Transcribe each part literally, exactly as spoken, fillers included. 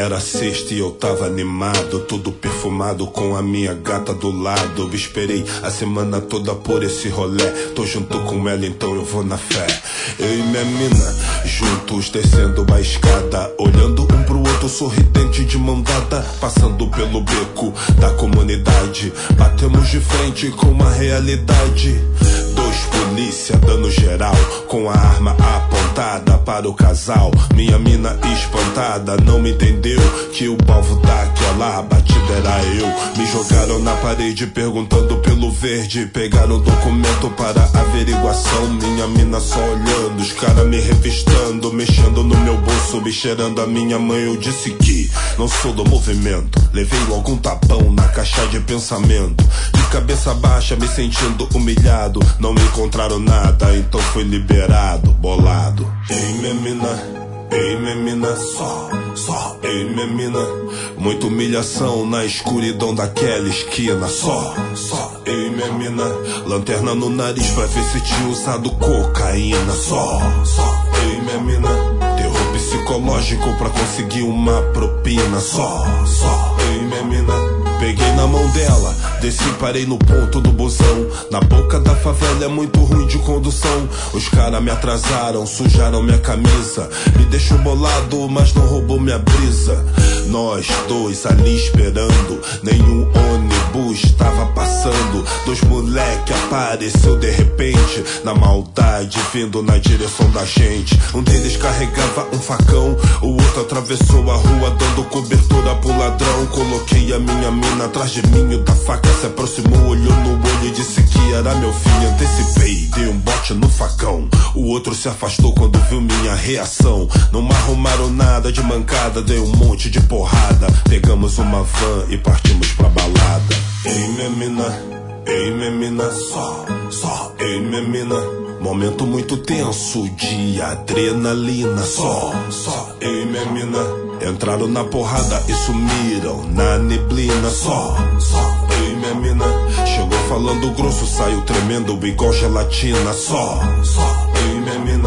Era sexta e eu tava animado, todo perfumado com a minha gata do lado. Eu esperei a semana toda por esse rolê, tô junto com ela então eu vou na fé. Eu e minha mina, juntos descendo a escada, olhando um pro outro sorridente de mão dada. Passando pelo beco da comunidade, batemos de frente com a realidade. Dois polícia dando geral, com a arma apontada para o casal. Minha mina espantada, não me entendeu que o alvo daquela batida era eu. Me jogaram na parede perguntando pelo verde, pegaram o documento para averiguação. Minha mina só olhando, os caras me revistando, mexendo no meu bolso, me cheirando a minha mãe. Eu disse que não sou do movimento, levei logo um tapão na caixa de pensamento. De cabeça baixa, me sentindo humilhado, não me encontraram nada, então fui liberado, bolado. Ei, minha mina, ei, minha mina, só, só, ei, minha mina. Muita humilhação na escuridão daquela esquina, só, só, ei, minha mina. Lanterna no nariz pra ver se tinha usado cocaína, só, só, ei, minha mina. Terror psicológico pra conseguir uma propina, só, só, ei, minha mina. Peguei na mão dela, desci e parei no ponto do busão. Na boca da favela é muito ruim de condução. Os caras me atrasaram, sujaram minha camisa, me deixou bolado, mas não roubou minha brisa. Nós dois ali esperando, nenhum ônibus tava passando. Dois moleque apareceu de repente, na maldade vindo na direção da gente. Um deles carregava um facão, o outro atravessou a rua dando cobertura pro ladrão. Coloquei a minha mina atrás de mim, o da faca se aproximou, olhou no olho e disse que era meu fim. Antecipei, dei um bote no facão. O outro se afastou quando viu minha reação. Não me arrumaram nada de mancada, dei um monte de porrada. Pegamos uma van e partimos pra balada. Ei, minha mina, ei, minha mina, só, só, ei, minha mina. Momento muito tenso de adrenalina, só, só, ei, minha mina. Entraram na porrada e sumiram na neblina, só, só, ei, minha mina. Chegou falando grosso, saiu tremendo igual gelatina, só, só, ei, minha mina.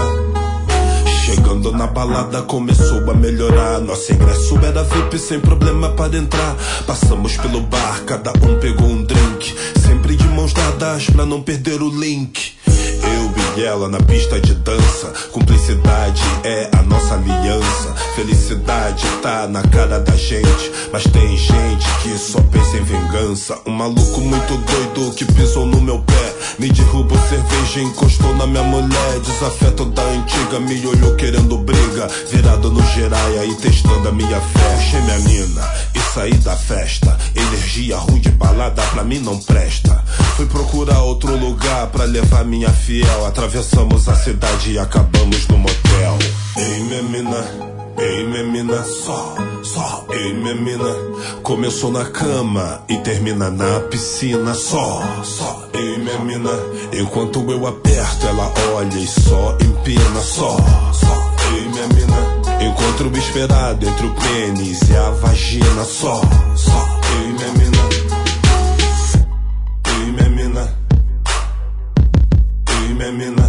Chegando na balada começou a melhorar. Nosso ingresso era V I P sem problema para entrar. Passamos pelo bar, cada um pegou um drink, sempre de mãos dadas pra não perder o link. Eu e ela na pista de dança, cumplicidade é a nossa aliança. Felicidade tá na cara da gente, mas tem gente que só pensa em vingança. Um maluco muito doido que pisou no meu pé, me derrubou cerveja, encostou na minha mulher. Desafeto da antiga, me olhou querendo briga, virado no giraia e testando a minha fé. Puxei minha mina e saí da festa, energia ruim de balada pra mim não presta. Fui procurar outro lugar pra levar minha fiel. Atravessamos a cidade e acabamos no motel. Ei, minha mina, ei, minha mina, só, só, ei, minha mina. Começou na cama e termina na piscina, só, só, ei, minha mina. Enquanto eu aperto, ela olha e só empina, só, só, ei, minha mina. Encontro esperado entre o pênis e a vagina, só, só, ei, minha mina. Ei, minha mina, ei, minha mina.